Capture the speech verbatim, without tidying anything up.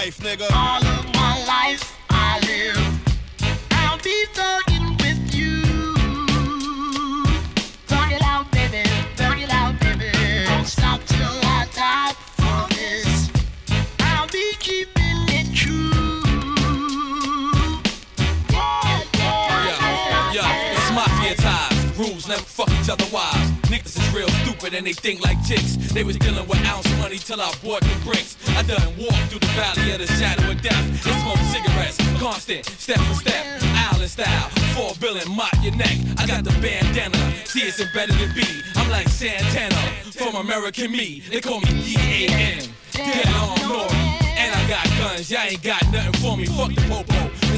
life, nigga. All of my life I live. I'll be thugging with you. Thug it out, baby. Thug it out, baby. Don't stop till I die for this. I'll be keeping it true. Yeah, yeah, yeah, yeah. It's mafia ties. Rules never fuck each other wives. Niggas is real stupid and they think like chicks. They was dealing with ounce money till I bought the bricks. I done walked through the valley of the shadow of death and smoked cigarettes, constant, step for step, island style, four billion, mop your neck. I got the bandana, see it's embedded in B. I'm like Santana from American Me. They call me D A N, dead on Nori. And I got guns, y'all ain't got nothing for me. Fuck the popo,